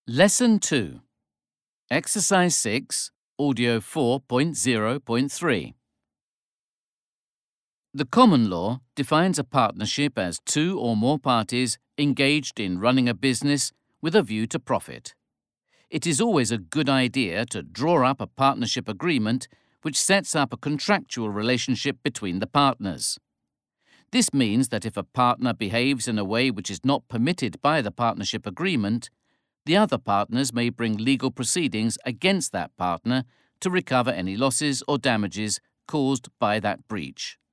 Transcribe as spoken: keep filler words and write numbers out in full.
Lesson two. Exercise six, Audio four point zero point three. The common law defines a partnership as two or more parties engaged in running a business with a view to profit. It is always a good idea to draw up a partnership agreement which sets up a contractual relationship between the partners. This means that if a partner behaves in a way which is not permitted by the partnership agreement, the other partners may bring legal proceedings against that partner to recover any losses or damages caused by that breach.